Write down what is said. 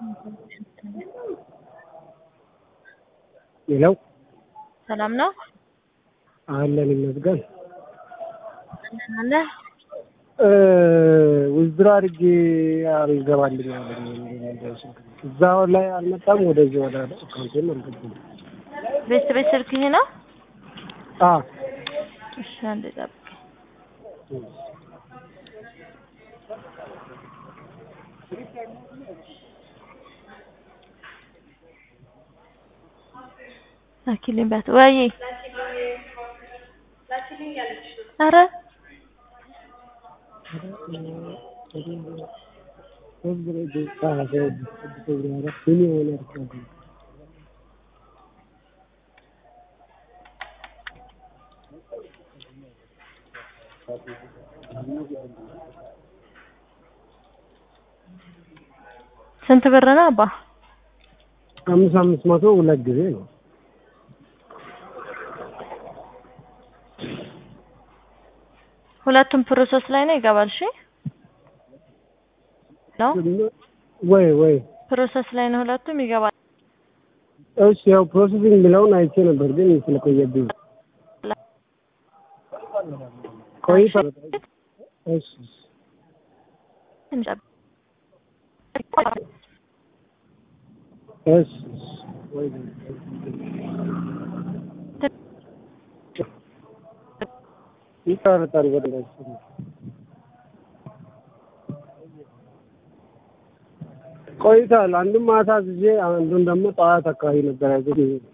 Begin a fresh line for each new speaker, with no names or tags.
ሄሎ
ሰላም ነው
አለን ይመስገን
አለ
ውዝድራ አድርጌ ይገባልኝ አለኝ እዛው ላይ አልመጣም ወደዚህ ወደ አካውንቴ አልገባም
ቤት ስልክ ይሄ ነው እሺ አንዴ ጠብቅ አኪሊን ባት ወይ አረ ስንት ብር ነው አባ
500 ሁለት ጊዜ ነው
ሁለቱም ፕሮሰስ ላይ ነው ይገባል እሺ ነው
ወይ
ፕሮሰስ ላይ ነው ሁለቱም ይገባል
እሺ ያው ፕሮሰሲንግ ብለውን አይቼ ነበር ግን ስለቆየብኝ ቆይታ እሺ እሺ ወይ ይታረጣል ወደዚህ ቆይቷል አንዱን ማታ ጊዜ አንዱን ደግሞ ጠዋት አካባቢ ነበር ያዘኝ